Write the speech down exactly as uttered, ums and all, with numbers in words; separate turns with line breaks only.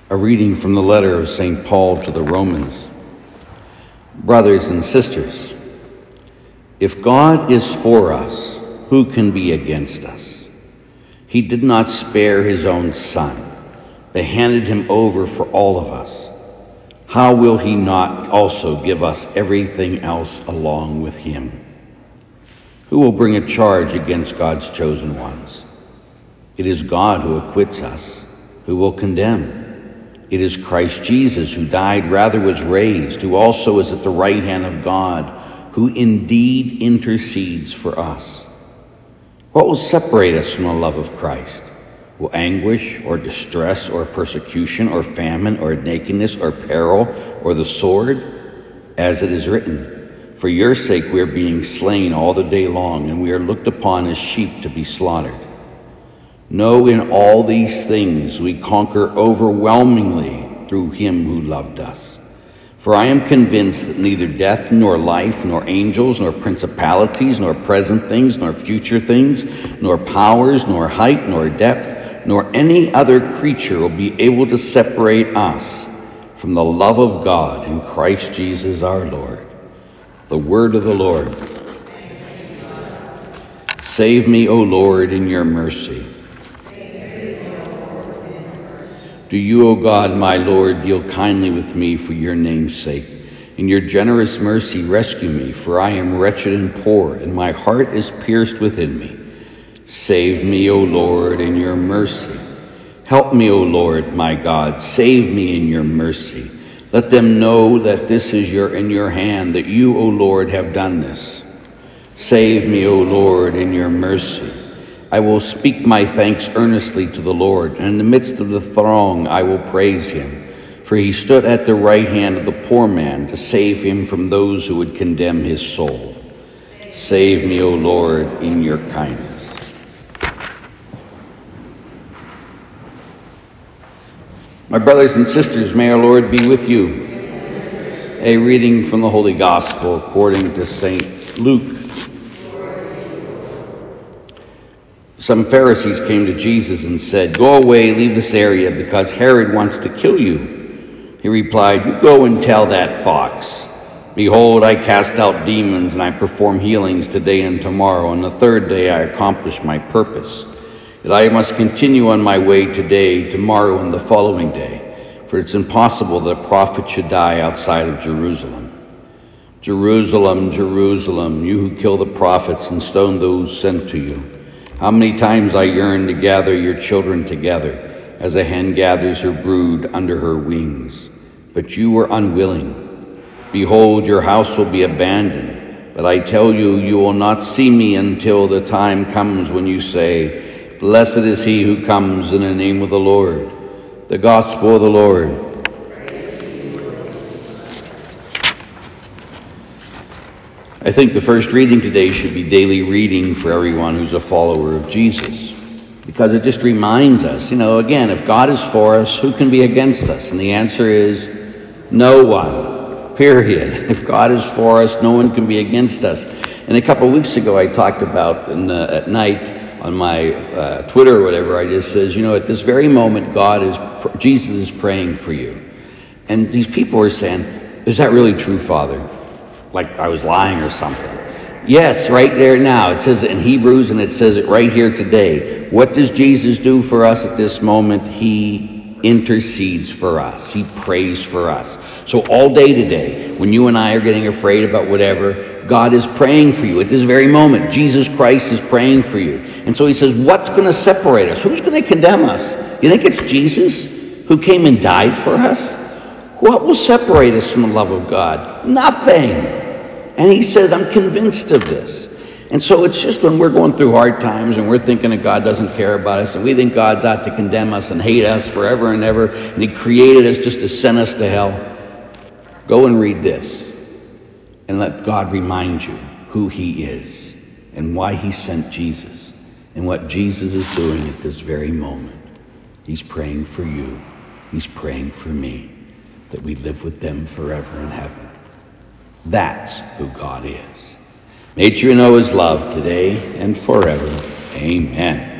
A reading from the letter of Saint Paul to the Romans. Brothers and sisters, if God is for us, who can be against us? He did not spare his own Son, but handed him over for all of us. How will he not also give us everything else along with him? Who will bring a charge against God's chosen ones? It is God who acquits us. Who will condemn? It is Christ Jesus, who died, rather was raised, who also is at the right hand of God, who indeed intercedes for us. What will separate us from the love of Christ? Will anguish, or distress, or persecution, or famine, or nakedness, or peril, or the sword? As it is written, for your sake we are being slain all the day long, and we are looked upon as sheep to be slaughtered. No, in all these things we conquer overwhelmingly through him who loved us. For I am convinced that neither death, nor life, nor angels, nor principalities, nor present things, nor future things, nor powers, nor height, nor depth, nor any other creature will be able to separate us from the love of God in Christ Jesus our Lord. The word of the Lord. Save me, O Lord, in your mercy. Do you, O God, my Lord, deal kindly with me for your name's sake. In your generous mercy rescue me, for I am wretched and poor, and my heart is pierced within me. Save me, O Lord, in your mercy. Help me, O Lord, my God, save me in your mercy. Let them know that this is your in your hand, that you, O Lord, have done this. Save me, O Lord, in your mercy. I will speak my thanks earnestly to the Lord, and in the midst of the throng I will praise him. For he stood at the right hand of the poor man to save him from those who would condemn his soul. Save me, O Lord, in your kindness. My brothers and sisters, may our Lord be with you. A reading from the Holy Gospel according to Saint Luke. Some Pharisees came to Jesus and said, "Go away, leave this area, because Herod wants to kill you." He replied, "You go and tell that fox, behold, I cast out demons and I perform healings today and tomorrow, and the third day I accomplish my purpose. Yet I must continue on my way today, tomorrow, and the following day, for it's impossible that a prophet should die outside of Jerusalem. Jerusalem, Jerusalem, you who kill the prophets and stone those sent to you. How many times I yearned to gather your children together, as a hen gathers her brood under her wings. But you were unwilling. Behold, your house will be abandoned. But I tell you, you will not see me until the time comes when you say, 'Blessed is he who comes in the name of the Lord.'" The Gospel of the Lord. I think the first reading today should be daily reading for everyone who's a follower of Jesus, because it just reminds us, you know, again, if God is for us, who can be against us? And the answer is no one, period. If God is for us, no one can be against us. And a couple of weeks ago, I talked about in the, at night on my uh, Twitter or whatever, I just says, you know, at this very moment, God is, Jesus is praying for you. And these people are saying, "Is that really true, Father?" Like I was lying or something. Yes, right there now. It says it in Hebrews, and it says it right here today. What does Jesus do for us at this moment? He intercedes for us. He prays for us. So all day today, when you and I are getting afraid about whatever, God is praying for you. At this very moment, Jesus Christ is praying for you. And so he says, what's going to separate us? Who's going to condemn us? You think it's Jesus who came and died for us? What will separate us from the love of God? Nothing. And he says, I'm convinced of this. And so it's just when we're going through hard times and we're thinking that God doesn't care about us and we think God's out to condemn us and hate us forever and ever, and he created us just to send us to hell, go and read this and let God remind you who he is and why he sent Jesus and what Jesus is doing at this very moment. He's praying for you. He's praying for me, that we live with them forever in heaven. That's who God is. May you know his love today and forever. Amen.